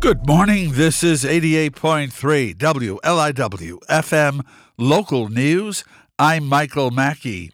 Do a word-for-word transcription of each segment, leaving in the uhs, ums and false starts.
Good morning. This is eighty-eight point three W L I W F M Local News. I'm Michael Mackey.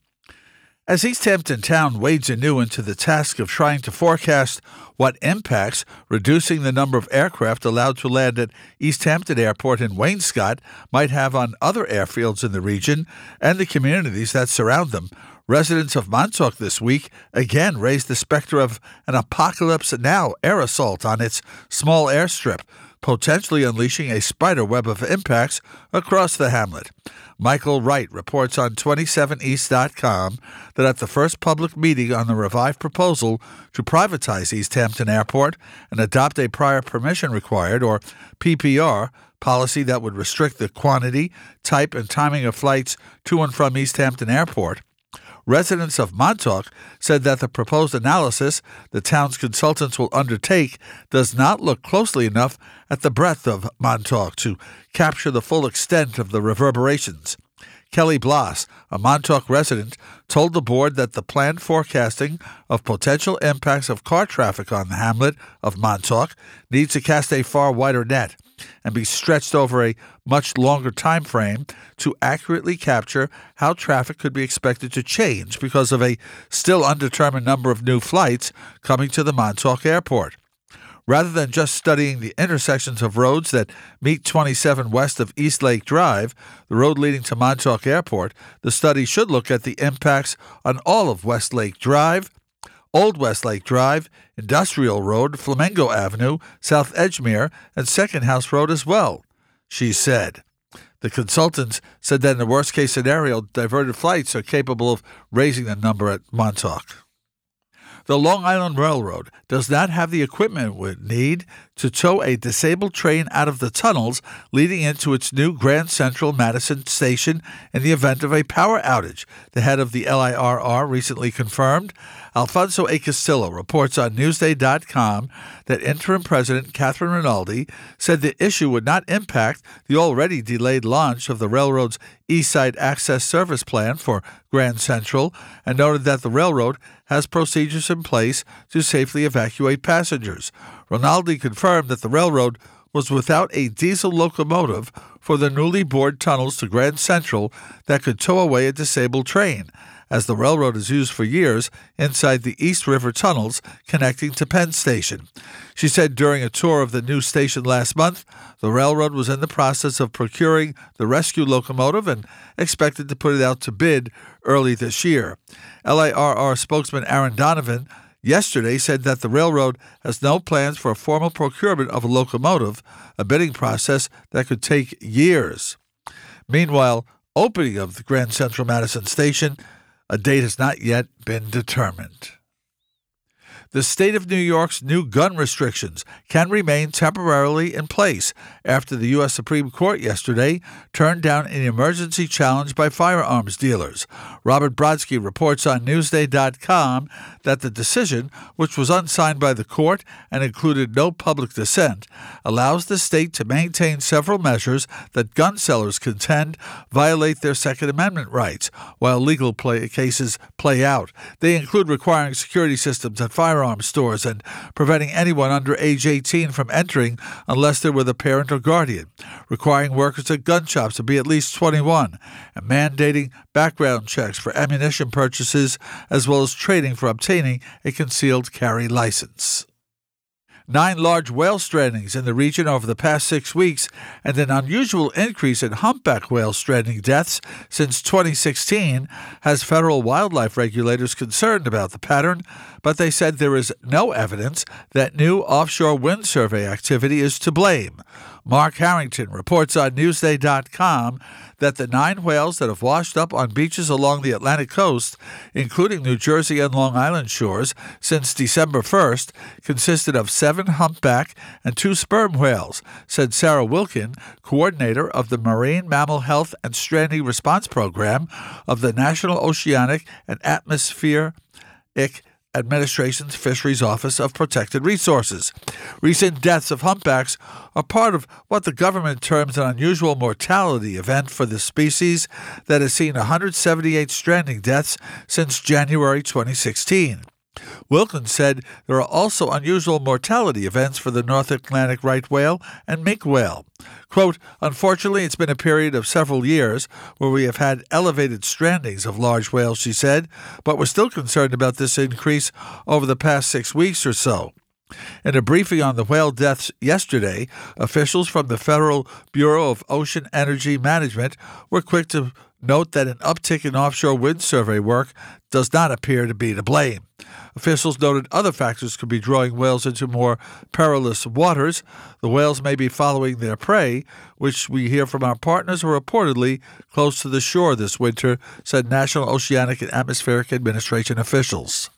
As East Hampton Town wades anew into the task of trying to forecast what impacts reducing the number of aircraft allowed to land at East Hampton Airport in Wainscott might have on other airfields in the region and the communities that surround them, residents of Montauk this week again raised the specter of an Apocalypse Now air assault on its small airstrip, potentially unleashing a spider web of impacts across the hamlet. Michael Wright reports on twenty-seven east dot com that at the first public meeting on the revived proposal to privatize East Hampton Airport and adopt a prior permission required, or P P R, policy that would restrict the quantity, type, and timing of flights to and from East Hampton Airport, residents of Montauk said that the proposed analysis the town's consultants will undertake does not look closely enough at the breadth of Montauk to capture the full extent of the reverberations. Kelly Bloss, a Montauk resident, told the board that the planned forecasting of potential impacts of car traffic on the hamlet of Montauk needs to cast a far wider net and be stretched over a much longer time frame to accurately capture how traffic could be expected to change because of a still undetermined number of new flights coming to the Montauk Airport. Rather than just studying the intersections of roads that meet twenty-seven west of East Lake Drive, the road leading to Montauk Airport, the study should look at the impacts on all of West Lake Drive, Old West Lake Drive, Industrial Road, Flamingo Avenue, South Edgemere, and Second House Road as well, she said. The consultants said that in the worst-case scenario, diverted flights are capable of raising the number at Montauk. The Long Island Railroad does not have the equipment it would need to tow a disabled train out of the tunnels leading into its new Grand Central Madison station in the event of a power outage, the head of the L I R R recently confirmed. Alfonso A. Castillo reports on Newsday dot com that interim president Catherine Rinaldi said the issue would not impact the already delayed launch of the railroad's East Side Access Service Plan for Grand Central, and noted that the railroad has procedures in place to safely evacuate passengers. Rinaldi confirmed that the railroad was without a diesel locomotive for the newly bored tunnels to Grand Central that could tow away a disabled train, as the railroad has used for years inside the East River tunnels connecting to Penn Station. She said during a tour of the new station last month, the railroad was in the process of procuring the rescue locomotive and expected to put it out to bid early this year. L I R R spokesman Aaron Donovan yesterday said that the railroad has no plans for a formal procurement of a locomotive, a bidding process that could take years. Meanwhile, opening of the Grand Central Madison Station, a date has not yet been determined. The state of New York's new gun restrictions can remain temporarily in place after the U S Supreme Court yesterday turned down an emergency challenge by firearms dealers. Robert Brodsky reports on Newsday dot com that the decision, which was unsigned by the court and included no public dissent, allows the state to maintain several measures that gun sellers contend violate their Second Amendment rights while legal play cases play out. They include requiring security systems at firearms stores and preventing anyone under age eighteen from entering unless they're with a parent or guardian, requiring workers at gun shops to be at least twenty-one, and mandating background checks for ammunition purchases as well as trading for obtaining a concealed carry license. Nine large whale strandings in the region over the past six weeks and an unusual increase in humpback whale stranding deaths since twenty sixteen has federal wildlife regulators concerned about the pattern, but they said there is no evidence that new offshore wind survey activity is to blame. Mark Harrington reports on Newsday dot com that the nine whales that have washed up on beaches along the Atlantic coast, including New Jersey and Long Island shores, since December first, consisted of seven humpback and two sperm whales, said Sarah Wilkin, coordinator of the Marine Mammal Health and Stranding Response Program of the National Oceanic and Atmospheric Administration's Fisheries Office of Protected Resources. Recent deaths of humpbacks are part of what the government terms an unusual mortality event for the species that has seen one hundred seventy-eight stranding deaths since January twenty sixteen. Wilkins said there are also unusual mortality events for the North Atlantic right whale and minke whale. Quote, unfortunately, it's been a period of several years where we have had elevated strandings of large whales, she said, but we're still concerned about this increase over the past six weeks or so. In a briefing on the whale deaths yesterday, officials from the Federal Bureau of Ocean Energy Management were quick to note that an uptick in offshore wind survey work does not appear to be to blame. Officials noted other factors could be drawing whales into more perilous waters. The whales may be following their prey, which we hear from our partners are reportedly close to the shore this winter, said National Oceanic and Atmospheric Administration officials.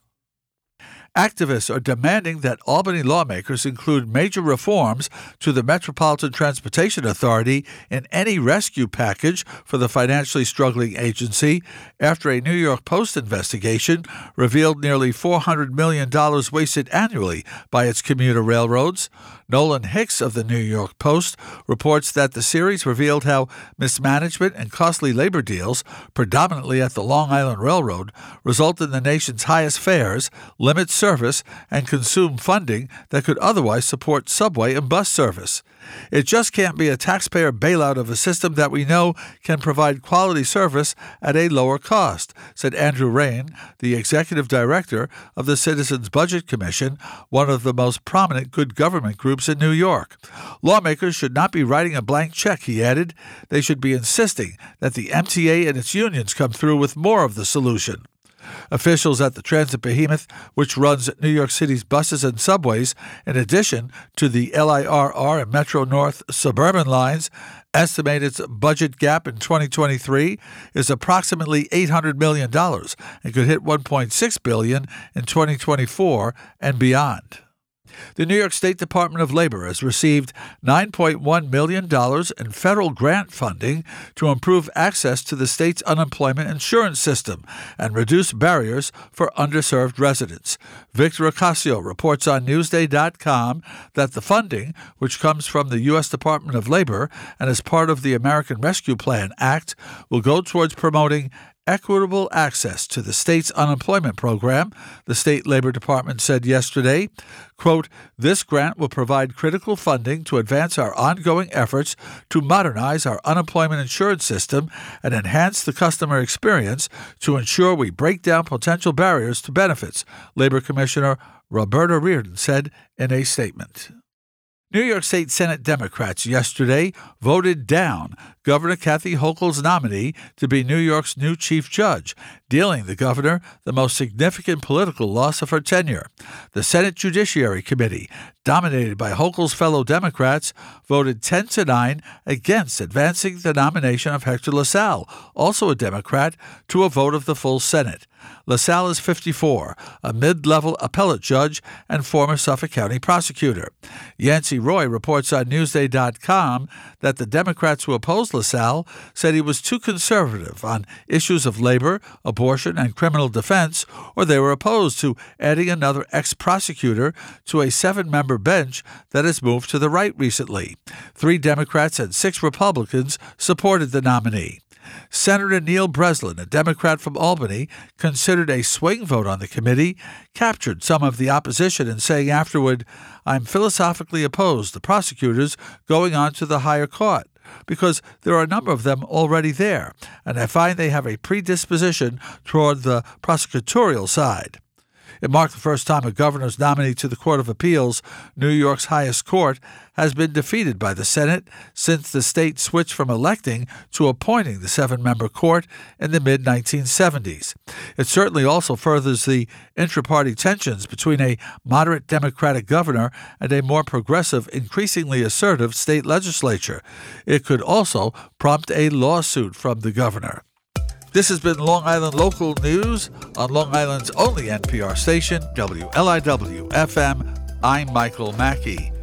Activists are demanding that Albany lawmakers include major reforms to the Metropolitan Transportation Authority in any rescue package for the financially struggling agency after a New York Post investigation revealed nearly four hundred million dollars wasted annually by its commuter railroads. Nolan Hicks of the New York Post reports that the series revealed how mismanagement and costly labor deals, predominantly at the Long Island Railroad, result in the nation's highest fares, limit service, and consume funding that could otherwise support subway and bus service. It just can't be a taxpayer bailout of a system that we know can provide quality service at a lower cost, said Andrew Rain, the executive director of the Citizens Budget Commission, one of the most prominent good government groups in New York. Lawmakers should not be writing a blank check, he added. They should be insisting that the M T A and its unions come through with more of the solution. Officials at the transit behemoth, which runs New York City's buses and subways, in addition to the L I R R and Metro North suburban lines, estimate its budget gap in twenty twenty-three is approximately eight hundred million dollars and could hit one point six billion dollars in twenty twenty-four and beyond. The New York State Department of Labor has received nine point one million dollars in federal grant funding to improve access to the state's unemployment insurance system and reduce barriers for underserved residents. Victor Ocasio reports on Newsday dot com that the funding, which comes from the U S Department of Labor and is part of the American Rescue Plan Act, will go towards promoting equitable access to the state's unemployment program, the state labor department said yesterday. Quote, this grant will provide critical funding to advance our ongoing efforts to modernize our unemployment insurance system and enhance the customer experience to ensure we break down potential barriers to benefits, Labor Commissioner Roberta Reardon said in a statement. New York State Senate Democrats yesterday voted down Governor Kathy Hochul's nominee to be New York's new chief judge, dealing the governor the most significant political loss of her tenure. The Senate Judiciary Committee, dominated by Hochul's fellow Democrats, voted ten to nine against advancing the nomination of Hector LaSalle, also a Democrat, to a vote of the full Senate. LaSalle is fifty-four, a mid-level appellate judge and former Suffolk County prosecutor. Yancey Roy reports on Newsday dot com that the Democrats who opposed LaSalle said he was too conservative on issues of labor, abortion, and criminal defense, or they were opposed to adding another ex-prosecutor to a seven-member bench that has moved to the right recently. Three Democrats and six Republicans supported the nominee. Senator Neil Breslin, a Democrat from Albany, considered a swing vote on the committee, captured some of the opposition in saying afterward, I'm philosophically opposed to prosecutors going on to the higher court because there are a number of them already there, and I find they have a predisposition toward the prosecutorial side. It marked the first time a governor's nominee to the Court of Appeals, New York's highest court, has been defeated by the Senate since the state switched from electing to appointing the seven-member court in the mid nineteen seventies. It certainly also furthers the intra-party tensions between a moderate Democratic governor and a more progressive, increasingly assertive state legislature. It could also prompt a lawsuit from the governor. This has been Long Island Local News on Long Island's only N P R station, W L I W F M. I'm Michael Mackey.